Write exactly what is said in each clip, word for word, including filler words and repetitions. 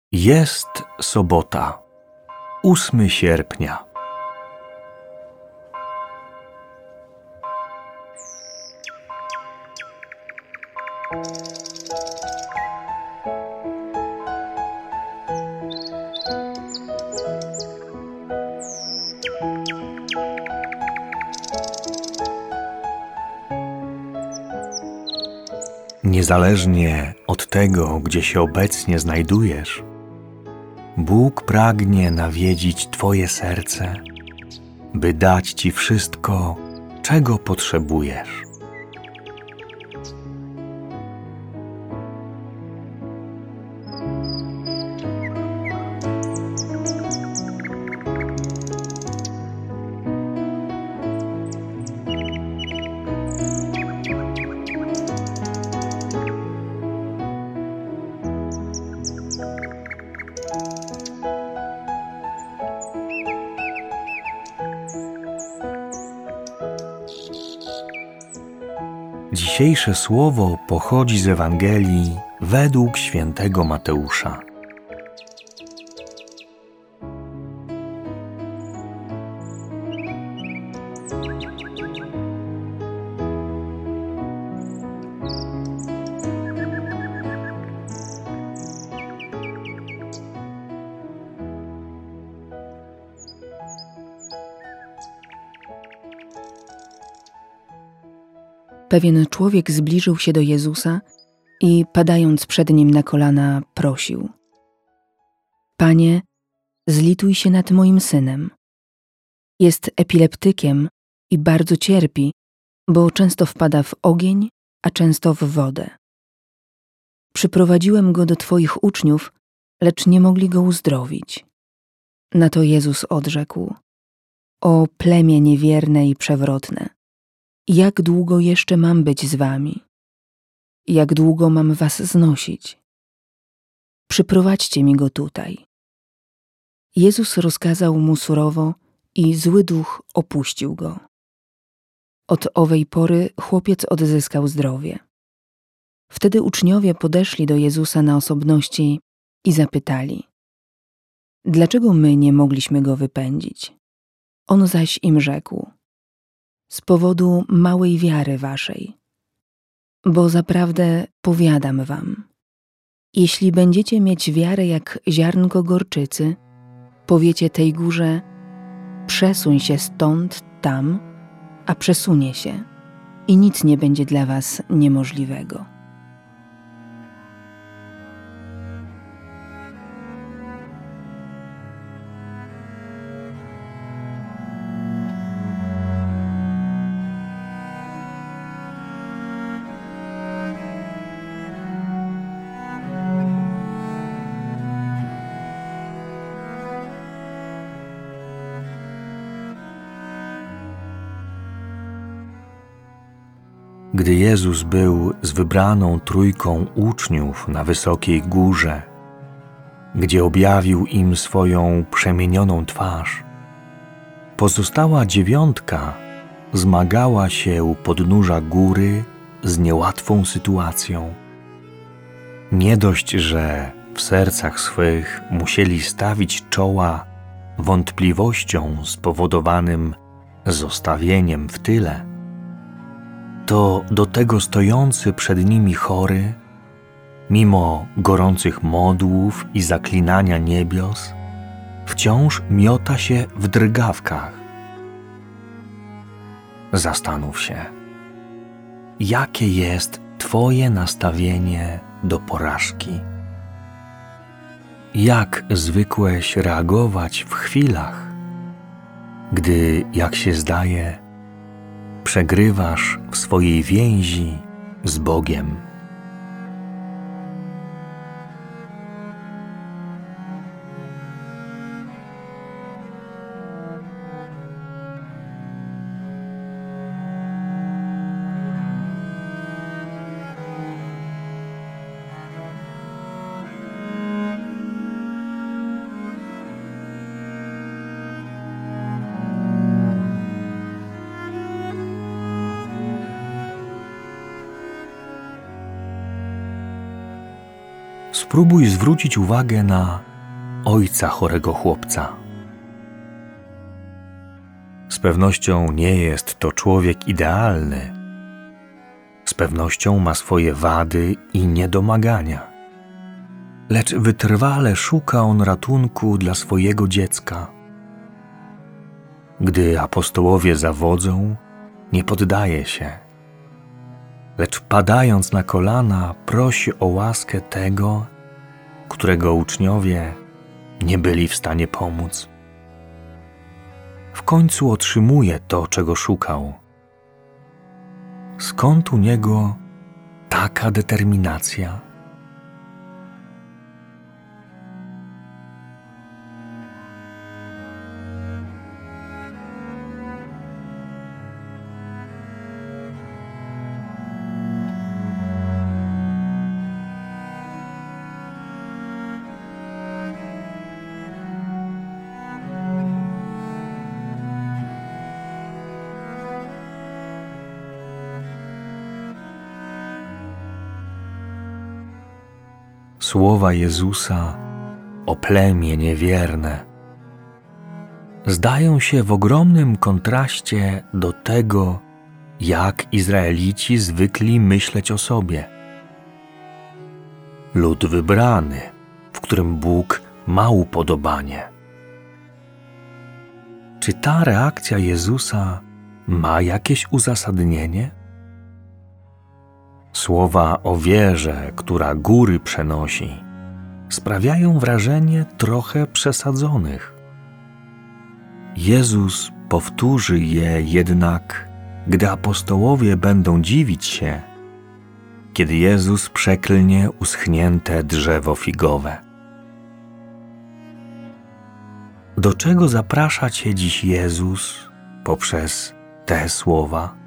Jest sobota, ósmego sierpnia. Niezależnie od tego, gdzie się obecnie znajdujesz, Bóg pragnie nawiedzić Twoje serce, by dać Ci wszystko, czego potrzebujesz. Dzisiejsze słowo pochodzi z Ewangelii według świętego Mateusza. Pewien człowiek zbliżył się do Jezusa i padając przed Nim na kolana prosił: Panie, zlituj się nad moim synem. Jest epileptykiem i bardzo cierpi, bo często wpada w ogień, a często w wodę. Przyprowadziłem go do Twoich uczniów, lecz nie mogli go uzdrowić. Na to Jezus odrzekł: O plemię niewierne i przewrotne! Jak długo jeszcze mam być z wami? Jak długo mam was znosić? Przyprowadźcie mi go tutaj. Jezus rozkazał mu surowo i zły duch opuścił go. Od owej pory chłopiec odzyskał zdrowie. Wtedy uczniowie podeszli do Jezusa na osobności i zapytali: Dlaczego my nie mogliśmy go wypędzić? On zaś im rzekł: Z powodu małej wiary waszej. Bo zaprawdę powiadam wam, jeśli będziecie mieć wiarę jak ziarnko gorczycy, powiecie tej górze: przesuń się stąd tam, a przesunie się i nic nie będzie dla was niemożliwego. Gdy Jezus był z wybraną trójką uczniów na wysokiej górze, gdzie objawił im swoją przemienioną twarz, pozostała dziewiątka zmagała się u podnóża góry z niełatwą sytuacją. Nie dość, że w sercach swych musieli stawić czoła wątpliwościom spowodowanym zostawieniem w tyle, to do tego stojący przed nimi chory, mimo gorących modłów i zaklinania niebios, wciąż miota się w drgawkach. Zastanów się, jakie jest Twoje nastawienie do porażki. Jak zwykłeś reagować w chwilach, gdy, jak się zdaje, przegrywasz w swojej więzi z Bogiem. spróbuj zwrócić uwagę na ojca chorego chłopca. Z pewnością nie jest to człowiek idealny. Z pewnością ma swoje wady i niedomagania. Lecz wytrwale szuka on ratunku dla swojego dziecka. Gdy apostołowie zawodzą, nie poddaje się, lecz padając na kolana prosi o łaskę tego, którego uczniowie nie byli w stanie pomóc. W końcu otrzymuje to, czego szukał. Skąd u niego taka determinacja? Słowa Jezusa o plemię niewierne zdają się w ogromnym kontraście do tego, jak Izraelici zwykli myśleć o sobie. Lud wybrany, w którym Bóg ma upodobanie. Czy ta reakcja Jezusa ma jakieś uzasadnienie? Słowa o wierze, która góry przenosi, sprawiają wrażenie trochę przesadzonych. Jezus powtórzy je jednak, gdy apostołowie będą dziwić się, kiedy Jezus przeklnie uschnięte drzewo figowe. Do czego zaprasza Cię dziś Jezus poprzez te słowa?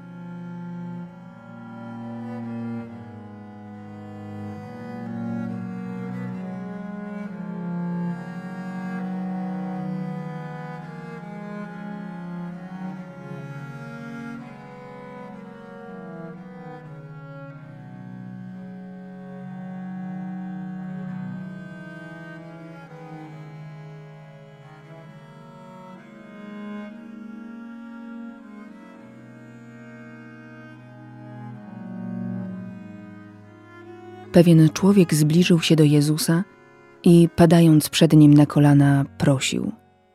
Pewien człowiek zbliżył się do Jezusa i padając przed Nim na kolana prosił: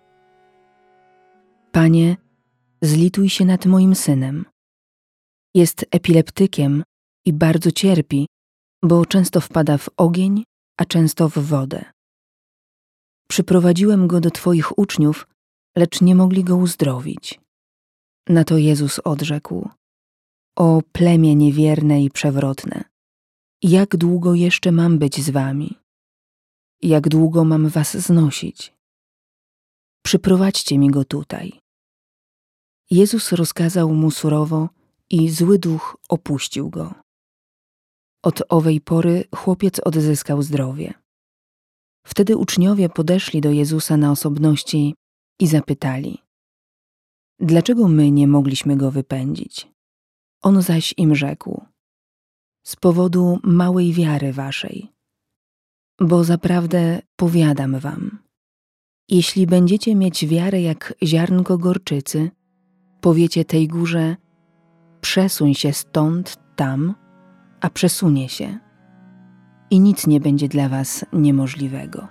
Panie, zlituj się nad moim synem. Jest epileptykiem i bardzo cierpi, bo często wpada w ogień, a często w wodę. Przyprowadziłem go do Twoich uczniów, lecz nie mogli go uzdrowić. Na to Jezus odrzekł: O plemię niewierne i przewrotne, jak długo jeszcze mam być z wami? Jak długo mam was znosić? Przyprowadźcie mi go tutaj. Jezus rozkazał mu surowo i zły duch opuścił go. Od owej pory chłopiec odzyskał zdrowie. Wtedy uczniowie podeszli do Jezusa na osobności i zapytali: Dlaczego my nie mogliśmy go wypędzić? On zaś im rzekł: Z powodu małej wiary waszej. Bo zaprawdę powiadam wam, jeśli będziecie mieć wiarę jak ziarnko gorczycy, powiecie tej górze: przesuń się stąd tam, a przesunie się, i nic nie będzie dla was niemożliwego.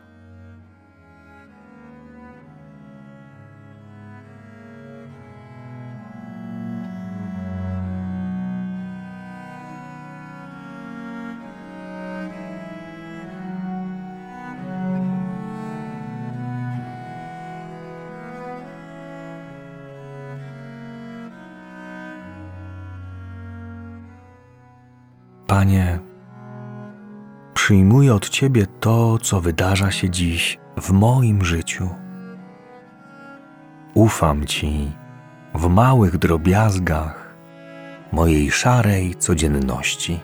Panie, przyjmuję od Ciebie to, co wydarza się dziś w moim życiu. Ufam Ci w małych drobiazgach mojej szarej codzienności.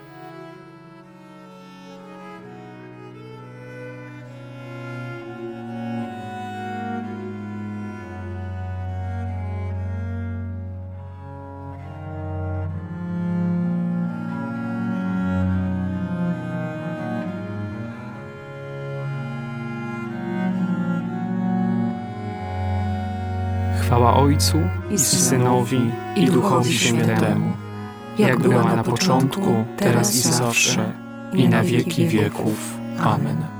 Chwała Ojcu i Synowi i Duchowi Świętemu, jak była na początku, teraz i zawsze, i na wieki wieków. Amen.